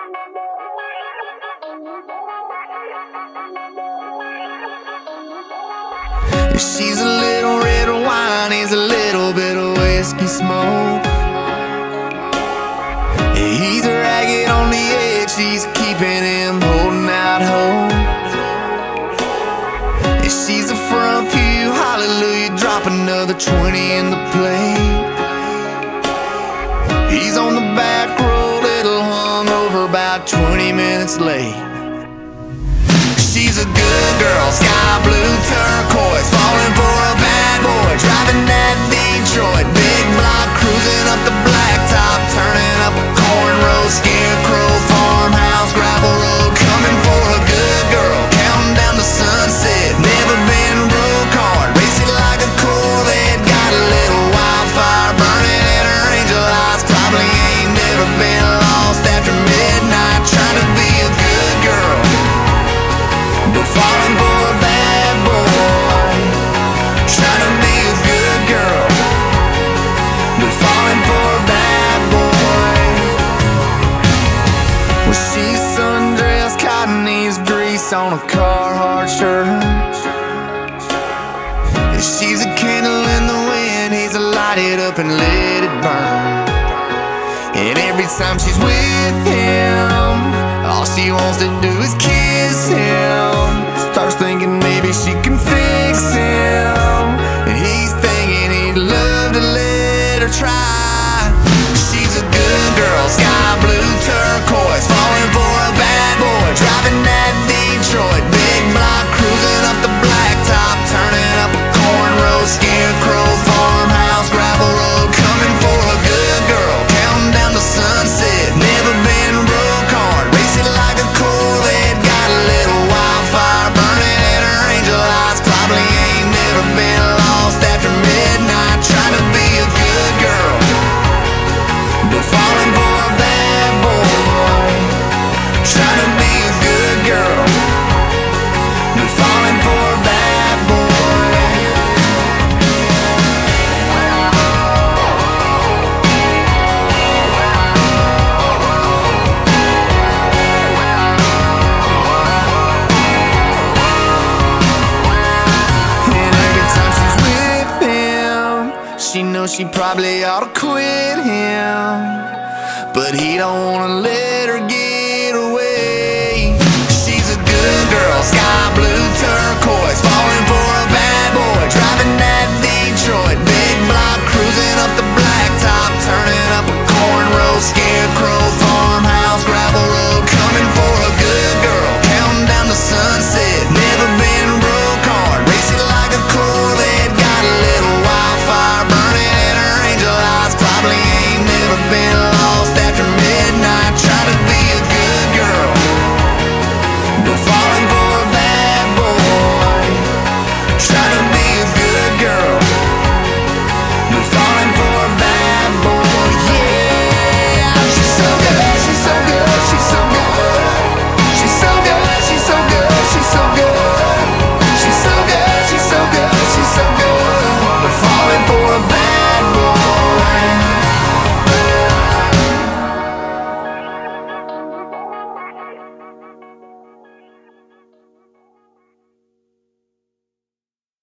She's a little red wine, he's a little bit of whiskey smoke. He's ragged on the edge, she's keeping him holding out hope. She's a front pew, hallelujah, drop another 20 in the plate. He's on the back row, little hungover, about 20 minutes late. She's a good girl, sky blue turquoise, falling for a bad boy, driving that Detroit, big block, cruising up the blacktop, turning up a cornrow, scarecrow, farmhouse, gravel road, coming for a good girl, counting down the sunset, never been broke hard, racing like a Corvette, got a little wildfire burning in her angel eyes, probably ain't never been lost after midnight, trying to be a good girl, but falling for a bad boy. Trying to be a good girl, but falling for a bad boy. Well, she's sundressed, cotton ease grease on a Carhartt shirt. She's a candle in the wind, he's a light it up and let it burn. And every time she's with him, all she wants to do is kiss him. Starts thinking maybe she can fix him, and he's thinking he'd love to let her try. She's a good girl, sky blue turquoise, falling for a bad boy, driving that Detroit, big block, cruising up the blacktop, turning up a cornrow, scarecrow, farmhouse, gravel road, coming for a good girl, counting down the sunset, never been broke hard, racing like a Corvette, got a little wildfire burning in her angel eyes, probably ain't never been lost after midnight, trying to be a good girl, but falling for a bad boy. Trying to be a good girl, but falling for a bad boy. And every time she's with him, she knows she probably ought to quit him, but he don't wanna let her get away. She's a good girl, sky blue turquoise, falling for a bad boy, driving that Detroit, big block, cruising up the blacktop, turning up a cornrow, scarecrow, farmhouse, gravel road, coming for a good girl, counting down the sunset, never been broke hard, racing like a Corvette, got a little wildfire burning in her angel eyes, probably ain't never been